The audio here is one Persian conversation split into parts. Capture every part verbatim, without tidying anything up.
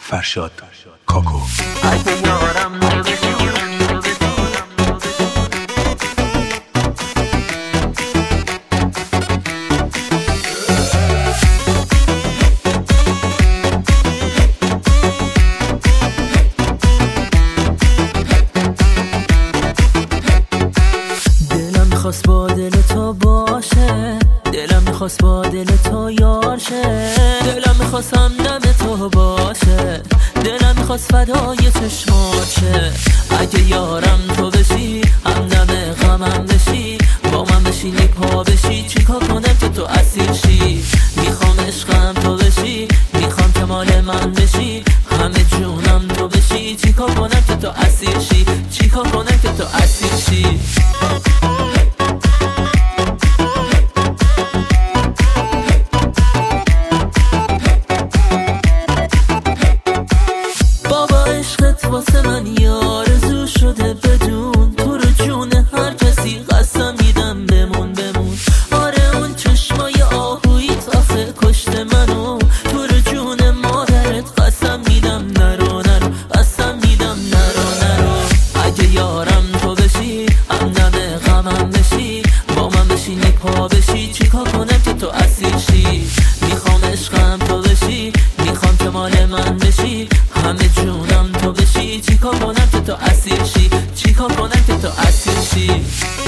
فرشاد کاکو. اگه یارم تو بشی دلم میخواست با دل تو باشه، دلم میخواست با دل تو یار شه، دلم میخواست همدم تو باشه، دلم میخواست فدای چشمات شه. اگه یارم تو بشی همدم غمم بشی، با من بشینی پا بشی، چیکار کنم که تو اسیر شی؟ میخوام عشقم تو بشی، میخوام که مال من بشی، همه جونم تو بشی، چیکار کنم که تو اسیر شی؟ چیکار کنم که تو اسیر شی؟ واسه من آرزو شده بدون تو رو جون هر کسی قسم میدم بمون بمون. آره اون چشمای آهویت آخه کشت منو، تو رو جون مادرت قسم میدم نرو نرو، قسم میدم نرو نرو. اگه یارم تو بشی همدم غمم بشی، با من بشینی پا بشی، چیکار کنم که تو اسیر شی؟ میخوام عشقم تو بشی، میخوام که مال من بشی، همه جونم تو بشی، چیکار کنم که تو اسیر شی؟ چیکار کنم که تو اسیر شی؟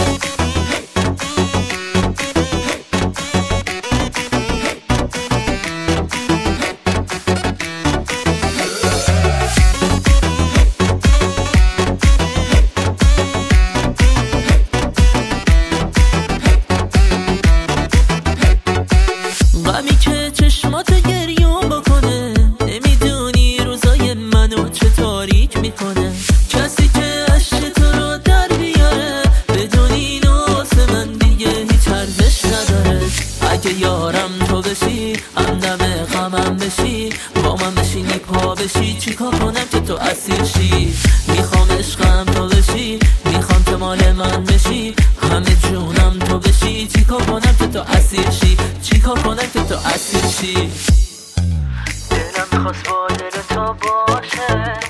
غمی که چشماتو گریون بکنه، نمیدونی روزای منو چه تاریک میکنه، کسی که عشق تو رو در بیاره، بدونی نواسه من دیگه هیچ ارزش نداره. اگه یارم تو بشی همدم غمم بشی، با من بشینی پا بشی، چیکار کنم که تو اسیر شی؟ میخوام عشقم تو بشی، میخوام که مال من بشی، همه جونم تو بشی، چیکار کنم که تو اسیر شی؟ چیکار کنم که تو اسیر شی؟ دلم میخواست با دل تو باشه،